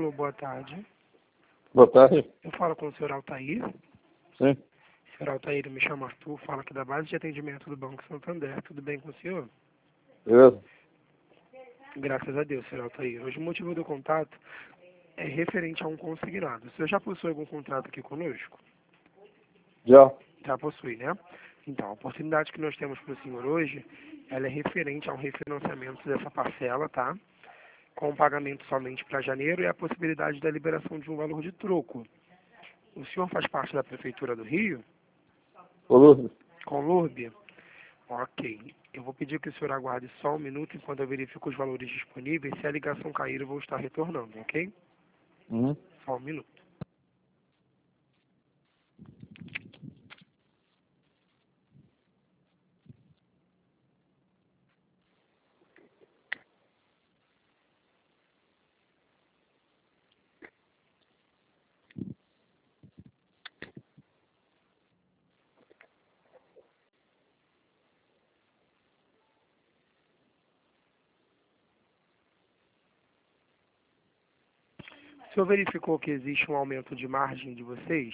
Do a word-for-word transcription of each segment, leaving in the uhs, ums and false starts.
Alô, boa tarde. Boa tarde. Eu falo com o senhor Altair. Sim. Senhor Altair, me chamo Arthur, falo aqui da base de atendimento do Banco Santander. Tudo bem com o senhor? Beleza. Graças a Deus, senhor Altair. Hoje o motivo do contato é referente a um consignado. O senhor já possui algum contrato aqui conosco? Já. Já possui, né? Então, a oportunidade que nós temos para o senhor hoje, ela é referente ao refinanciamento dessa parcela, tá? Com pagamento somente para janeiro e a possibilidade da liberação de um valor de troco. O senhor faz parte da Prefeitura do Rio? Olá. Com Lourbe? Ok. Eu vou pedir que o senhor aguarde só um minuto enquanto eu verifico os valores disponíveis. Se a ligação cair, eu vou estar retornando, ok? Uhum. Só um minuto. O senhor verificou que existe um aumento de margem de vocês?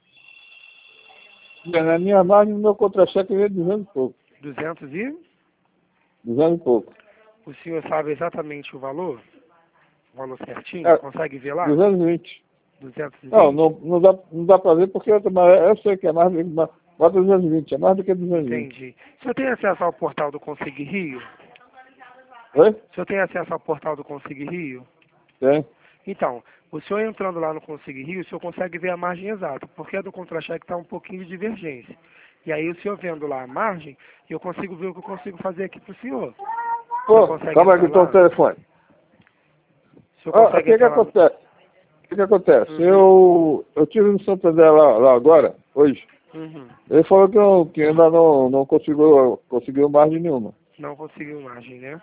Na minha margem, no meu contra-cheque veio duzentos e pouco. duzentos e? duzentos e pouco. O senhor sabe exatamente o valor? O valor certinho? É, Consegue ver lá? duzentos e vinte. duzentos e vinte? Não, não, não, dá, não dá pra ver porque eu, eu sei que é mais do que... Bota duzentos e vinte, é mais do que duzentos e vinte. Entendi. O senhor tem acesso ao portal do Consig Rio? Oi? O senhor tem acesso ao portal do Consig Rio? Tem. Então, o senhor entrando lá no Consig Rio, o senhor consegue ver a margem exata, porque a do contra-cheque está um pouquinho de divergência. E aí, o senhor vendo lá a margem, eu consigo ver o que eu consigo fazer aqui para o senhor. O senhor Pô, consegue calma aí que entrar eu tô no lá? telefone. O senhor Ah, o consegue que que entrar lá? acontece? O que que acontece? Uhum, Eu, eu tive no Santander lá, lá agora, hoje. uhum. Ele falou que, eu, que ainda não, não conseguiu, conseguiu margem nenhuma. Não conseguiu margem, né?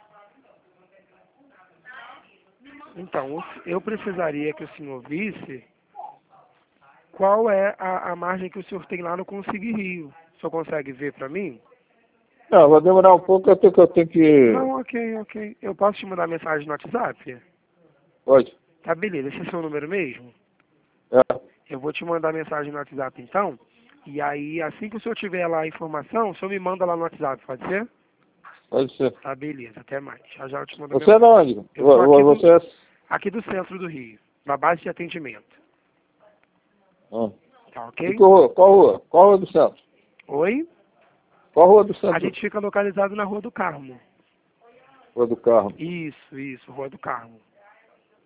Então, o- eu precisaria que o senhor visse qual é a, a margem que o senhor tem lá no Consig Rio. O senhor consegue ver para mim? Não, vai demorar um pouco, eu tenho que... Eu tenho que... Não, ok, ok. Eu posso te mandar mensagem no WhatsApp? Pode. Tá, beleza. Esse é o seu número mesmo? É, Eu vou te mandar mensagem no WhatsApp, então. E aí, assim que o senhor tiver lá a informação, o senhor me manda lá no WhatsApp, pode ser? pode ser. Tá, beleza. Até mais. Já já eu te mando a Você é de mensagem. onde? Eu sou Vo- aqui vo- do, Você é... aqui do centro do Rio, na base de atendimento. Ah. Tá, E ok? qual rua? Qual rua? Qual rua do centro? Oi? Qual rua do A centro? gente fica localizado na Rua do Carmo. Rua do carro. Isso, isso, Rua do Carmo.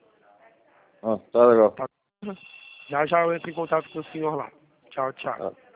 Ah, tá legal. Tá? Já já eu entro em contato com o senhor lá. Tchau, tchau. Ah.